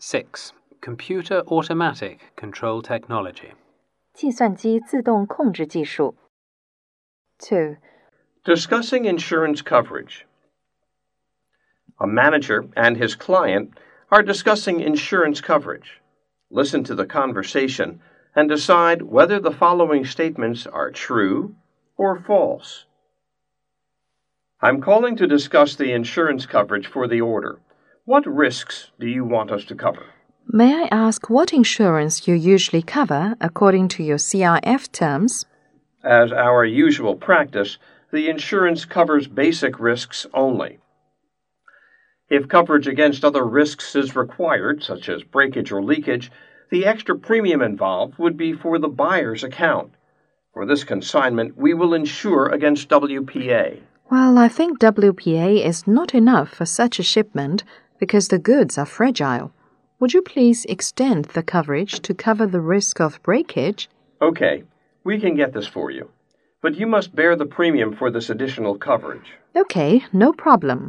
6. Computer Automatic Control Technology. 计算机自动控制技术。2. Discussing insurance coverage. A manager and his client are discussing insurance coverage. Listen to the conversation and decide whether the following statements are true or false. I'm calling to discuss the insurance coverage for the order. What risks do you want us to cover? May I ask what insurance you usually cover according to your CRF terms? As our usual practice, the insurance covers basic risks only. If coverage against other risks is required, such as breakage or leakage, the extra premium involved would be for the buyer's account. For this consignment, we will insure against WPA. Well, I think WPA is not enough for such a shipment because the goods are fragile. Would you please extend the coverage to cover the risk of breakage? Okay, we can get this for you. But you must bear the premium for this additional coverage. Okay, no problem.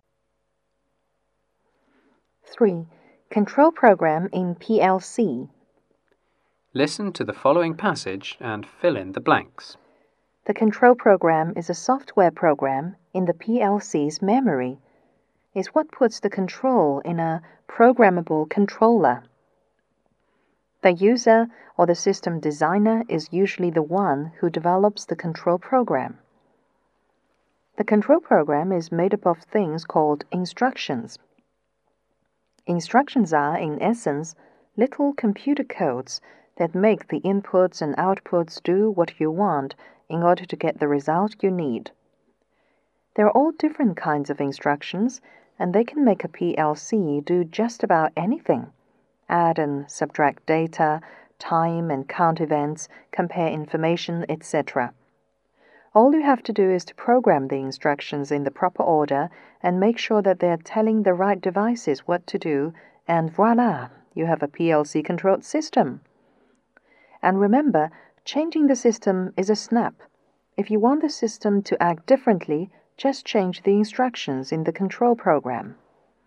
3. Control program in PLC. Listen to the following passage and fill in the blanks. The control program is a software program in the PLC's memory. It's what puts the control in a programmable controller. The user or the system designer is usually the one who develops the control program. The control program is made up of things called instructions. Instructions are, in essence, little computer codes that make the inputs and outputs do what you want in order to get the result you need. There are all different kinds of instructions, and they can make a PLC do just about anything. Add and subtract data, time and count events, compare information, etc. All you have to do is to program the instructions in the proper order and make sure that they are telling the right devices what to do, and voila, you have a PLC-controlled system. And remember, changing the system is a snap. If you want the system to act differently, just change the instructions in the control program.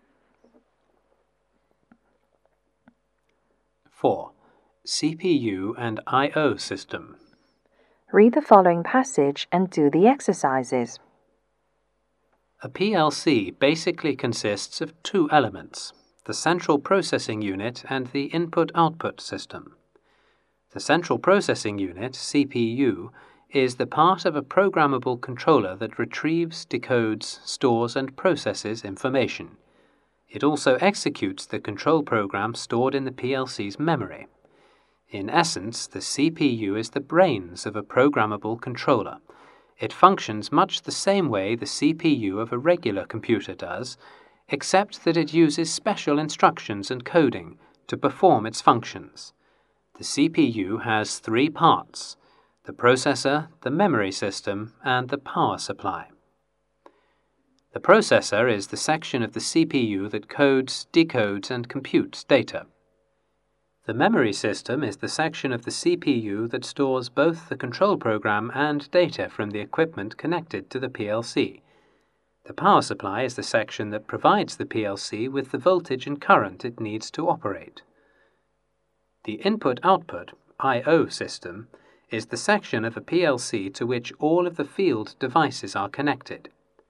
4. CPU and I/O system. Read the following passage and do the exercises. A PLC basically consists of two elements, the central processing unit and the input-output system. The central processing unit, CPU, is the part of a programmable controller that retrieves, decodes, stores and processes information. It also executes the control program stored in the PLC's memory. In essence, the CPU is the brains of a programmable controller. It functions much the same way the CPU of a regular computer does, except that it uses special instructions and coding to perform its functions. The CPU has three parts: the processor, the memory system, and the power supply. The processor is the section of the CPU that codes, decodes, and computes data. The memory system is the section of the CPU that stores both the control program and data from the equipment connected to the PLC. The power supply is the section that provides the PLC with the voltage and current it needs to operate. The input-output I/O system is the section of a PLC to which all of the field devices are connected.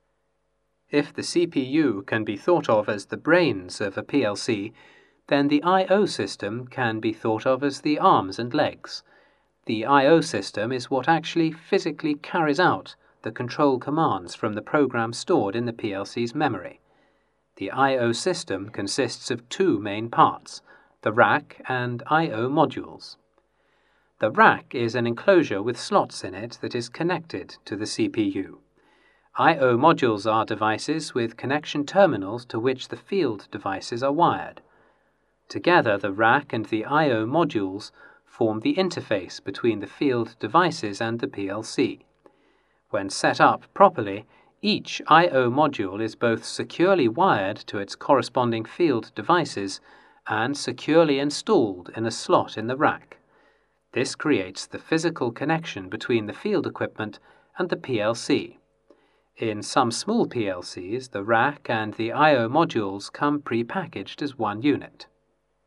If the CPU can be thought of as the brains of a PLC, then the I/O system can be thought of as the arms and legs. The I/O system is what actually physically carries out the control commands from the program stored in the PLC's memory. The I/O system consists of two main parts, the rack and I/O modules. The rack is an enclosure with slots in it that is connected to the CPU. I/O modules are devices with connection terminals to which the field devices are wired. Together, the rack and the I/O modules form the interface between the field devices and the PLC. When set up properly, each I/O module is both securely wired to its corresponding field devices and securely installed in a slot in the rack. This creates the physical connection between the field equipment and the PLC. In some small PLCs, the rack and the I/O modules come pre-packaged as one unit.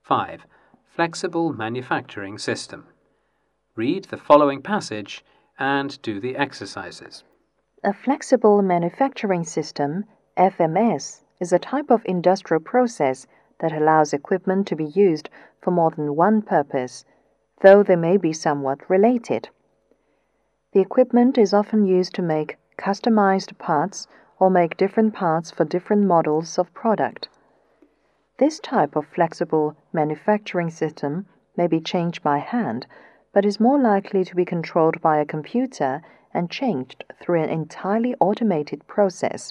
5. Flexible manufacturing system. Read the following passage and do the exercises. A flexible manufacturing system, FMS, is a type of industrial process that allows equipment to be used for more than one purpose, though they may be somewhat related. The equipment is often used to make customized parts or make different parts for different models of product. This type of flexible manufacturing system may be changed by hand, but is more likely to be controlled by a computer and changed through an entirely automated process.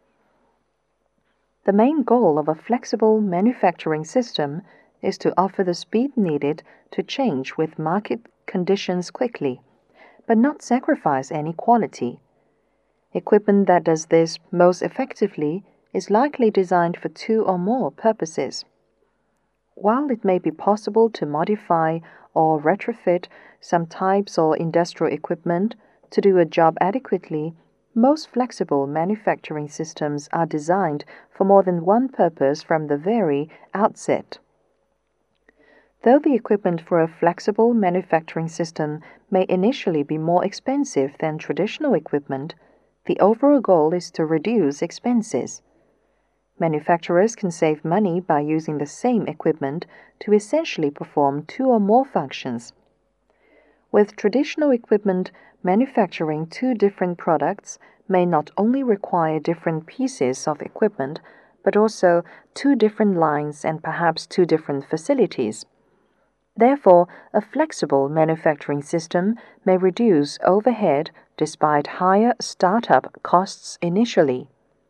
The main goal of a flexible manufacturing system is to offer the speed needed to change with market conditions quickly, but not sacrifice any quality. Equipment that does this most effectively is likely designed for two or more purposes. While it may be possible to modify or retrofit some types or industrial equipment to do a job adequately, most flexible manufacturing systems are designed for more than one purpose from the very outset. Though the equipment for a flexible manufacturing system may initially be more expensive than traditional equipment, the overall goal is to reduce expenses. Manufacturers can save money by using the same equipment to essentially perform two or more functions. With traditional equipment, manufacturing two different products may not only require different pieces of equipment, but also two different lines and perhaps two different facilities. Therefore, a flexible manufacturing system may reduce overhead despite higher startup costs initially.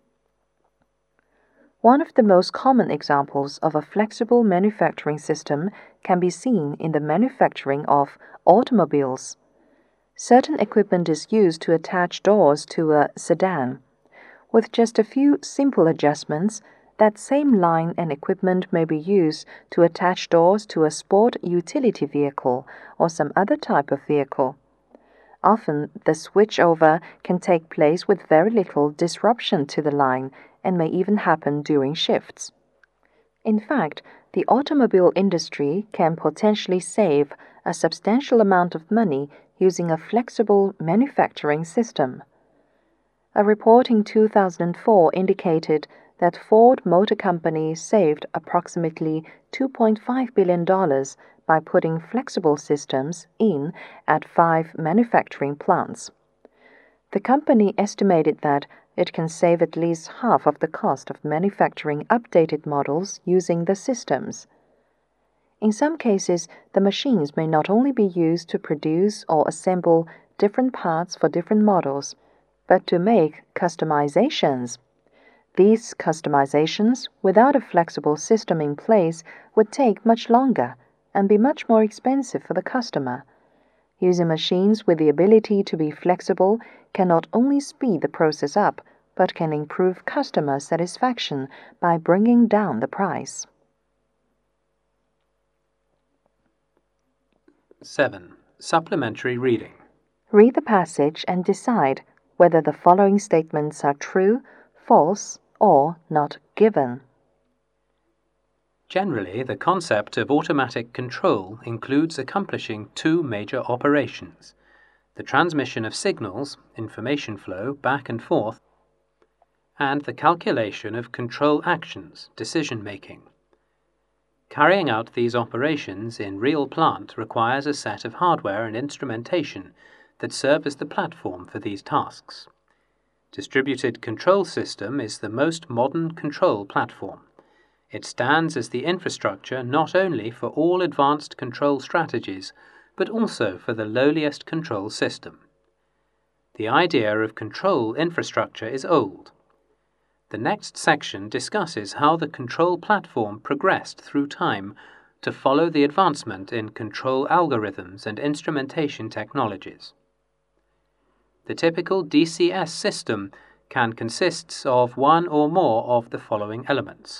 One of the most common examples of a flexible manufacturing system can be seen in the manufacturing of automobiles. Certain equipment is used to attach doors to a sedan. With just a few simple adjustments, that same line and equipment may be used to attach doors to a sport utility vehicle or some other type of vehicle. Often, the switchover can take place with very little disruption to the line and may even happen during shifts. In fact, the automobile industry can potentially save a substantial amount of money using a flexible manufacturing system. A report in 2004 indicated that Ford Motor Company saved approximately $2.5 billion by putting flexible systems in at 5 manufacturing plants. The company estimated that it can save at least half of the cost of manufacturing updated models using the systems. In some cases, the machines may not only be used to produce or assemble different parts for different models, but to make customizations. These customizations, without a flexible system in place, would take much longer and be much more expensive for the customer. Using machines with the ability to be flexible can not only speed the process up, but can improve customer satisfaction by bringing down the price. 7. Supplementary reading. Read the passage and decide whether the following statements are true, false, or not given. Generally, the concept of automatic control includes accomplishing two major operations: the transmission of signals, information flow back and forth, and the calculation of control actions, decision-making. Carrying out these operations in real plant requires a set of hardware and instrumentation that serve as the platform for these tasks. Distributed Control System is the most modern control platform. It stands as the infrastructure not only for all advanced control strategies, but also for the lowliest control system. The idea of control infrastructure is old. The next section discusses how the control platform progressed through time to follow the advancement in control algorithms and instrumentation technologies. The typical DCS system can consist of one or more of the following elements.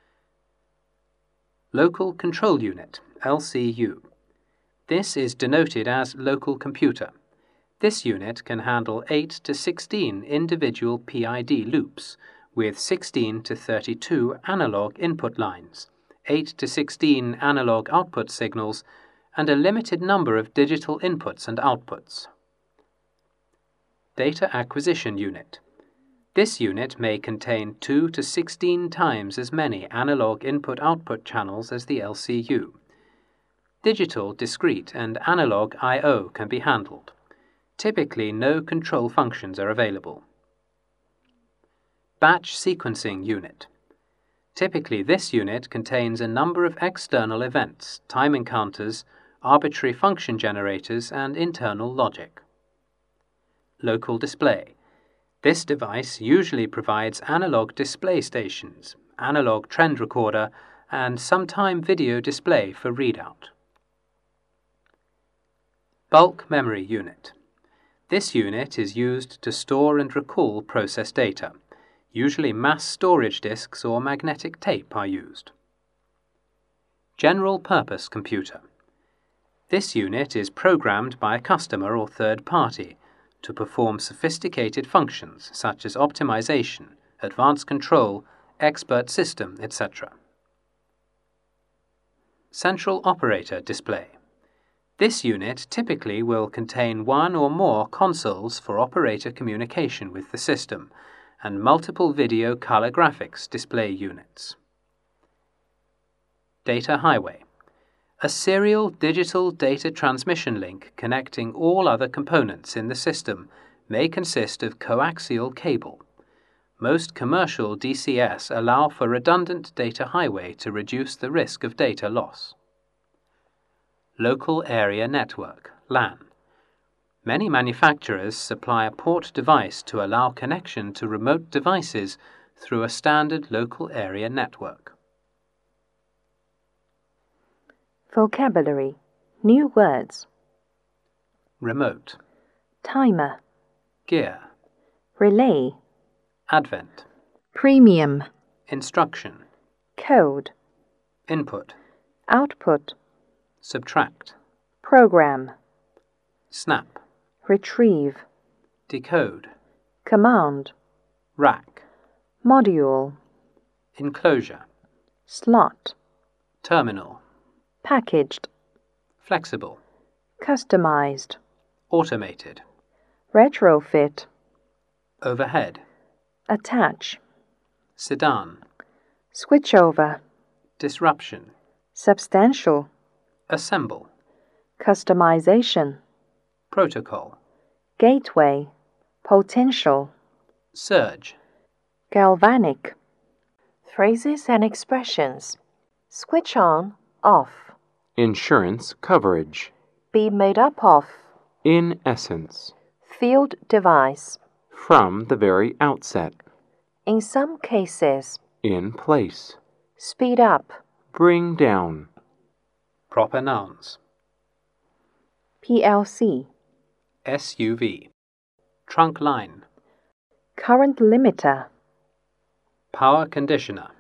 Local Control Unit, LCU. This is denoted as local computer. This unit can handle 8 to 16 individual PID loops with 16 to 32 analog input lines, 8 to 16 analog output signals, and a limited number of digital inputs and outputs. Data Acquisition Unit. This unit may contain 2 to 16 times as many analog input-output channels as the LCU. Digital, discrete, and analog I/O can be handled. Typically, no control functions are available. Batch Sequencing Unit. Typically, this unit contains a number of external events, timing counters, arbitrary function generators, and internal logic. Local display. This device usually provides analog display stations, analog trend recorder, and sometime video display for readout. Bulk Memory Unit. This unit is used to store and recall process data. Usually mass storage disks or magnetic tape are used. General Purpose Computer. This unit is programmed by a customer or third party to perform sophisticated functions such as optimization, advanced control, expert system, etc. Central Operator Display. This unit typically will contain one or more consoles for operator communication with the system and multiple video color graphics display units. Data Highway. A serial digital data transmission link connecting all other components in the system may consist of coaxial cable. Most commercial DCS allow for redundant data highway to reduce the risk of data loss. Local Area Network, LAN. Many manufacturers supply a port device to allow connection to remote devices through a standard local area network. Vocabulary. New words. Remote. Timer. Gear. Relay. Advent. Premium. Instruction. Code. Input. Output. Subtract. Program. Snap. Retrieve. Decode. Command. Rack. Module. Enclosure. Slot. Terminal. Packaged. Flexible. Customized. Automated. Retrofit. Overhead. Attach. Sedan. Switchover. Disruption. Substantial. Assemble. Customization. Protocol. Gateway. Potential. Surge. Galvanic. Phrases and expressions. Switch on, off. Insurance coverage. Be made up of. In essence. Field device. From the very outset. In some cases. In place. Speed up. Bring down. Proper nouns. PLC. SUV. Trunk line. Current limiter. Power conditioner.